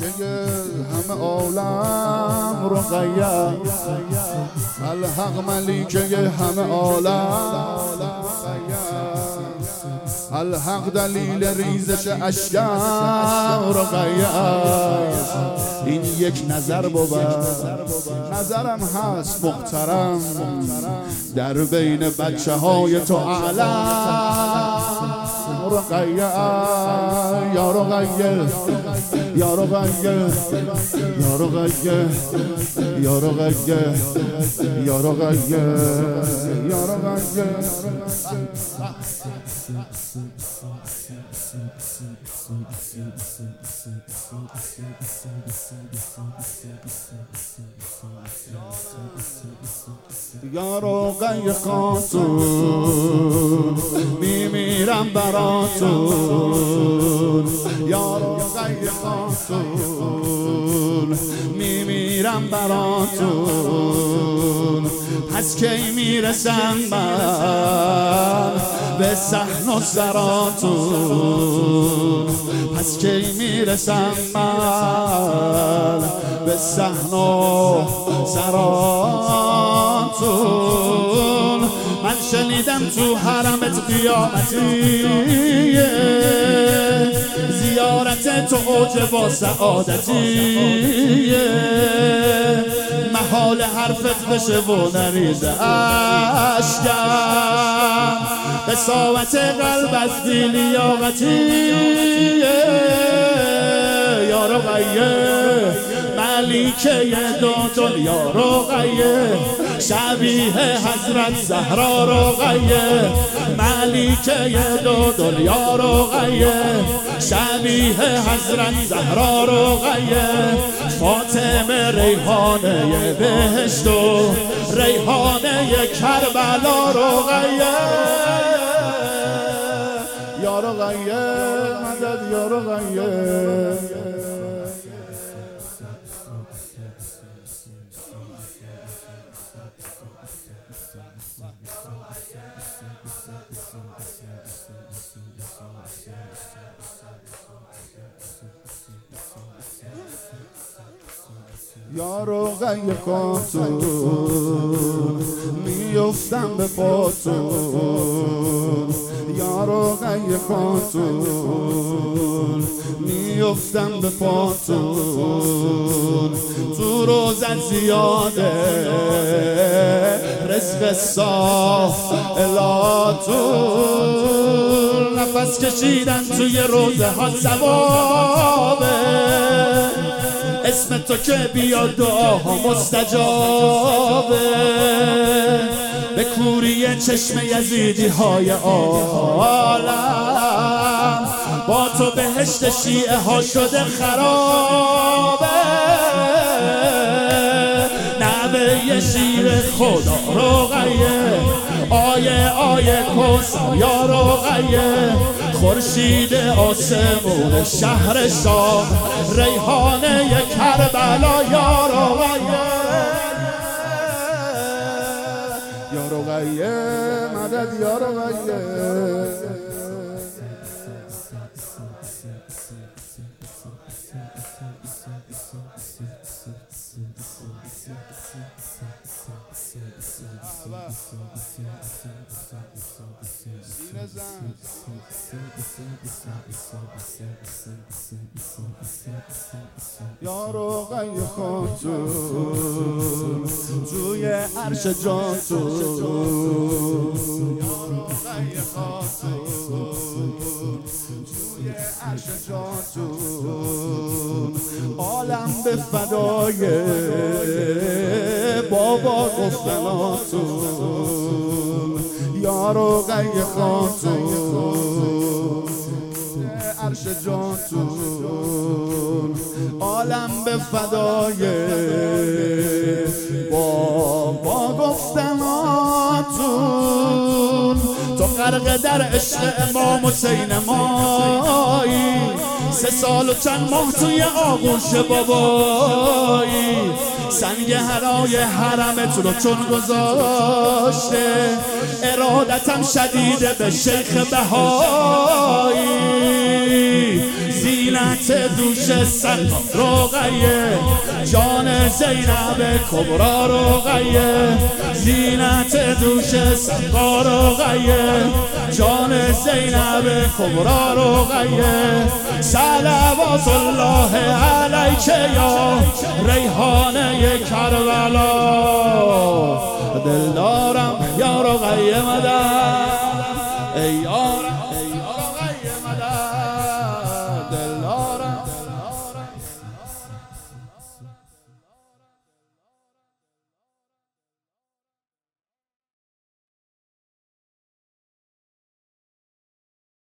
همه عالم رقیه، الحق ملیکه همه عالم الحق دلیل ریزش اشکم رقیه. این یک نظر بود، نظرم هست محترم، در بین بچه های تو اعلم رقیه. یا رقیه یا رقیه یا رقیه یا رقیه یا رقیه یا رقیه. یا رقیه خاتون میمیرم براتون، یا رقیه خاتون میمیرم براتون. پس کی میرسم من به صحن و سراتون، پس کی میرسم من به صحن و سراتون. من شنیدم تو حرمت قیامتیه، زیارت تو اوج با سعادتیه. محال حرفت بشه و نریزه اشکم، قساوت قلبت بی لیاقتیه. یا رقیه ملیکه دو دنیا رقیه، شبیه حضرت زهرا رقیه. ملیکه دو دنیا رقیه، شبیه حضرت زهرا رقیه. فاطمه ریحانه بهشت و ریحانه کربلا رقیه. یا رقیه مدد یا رقیه. یا رقیه خاتون میفتم به پاتون، یا رقیه خاتون میفتم به پاتون. تو روزت زیاده رزق سائلاتون، نفس کشیدن توی روزه ها ثوابه. اسم تو که بیاد دعاها مستجابه. به کوری چشم یزیدی های عالم، با تو بهشت شیعه ها شده خرابه. نوه شیر خدا رقیه، آیه کوثر یا رقیه. خورشید آسمون شهر شام، ریحانه کربلا یا رقیه. یا رقیه مدد یا رقیه. یا رقیه خاتون توی عرش جاتون، یا رقیه خاتون توی عرش جاتون. عالم به فدای بابا گفتناتون، یا رقیه خاتون عرش جاتون. عالم به فدای بابا گفتناتون. تو غرق در عشق امام حسین مایی، 3 سال و چند ماه توی آغوش بابایی. سنگ هرای حرمت رو چون گذاشته، ارادتم شدیده به شیخ بهایی. زینت دوش سن رقیه، جان زینب کبرا رقیه، زینت دوش سن رقیه، جان زینب کبرا رقیه. صلوات الله علیک یا ریحانه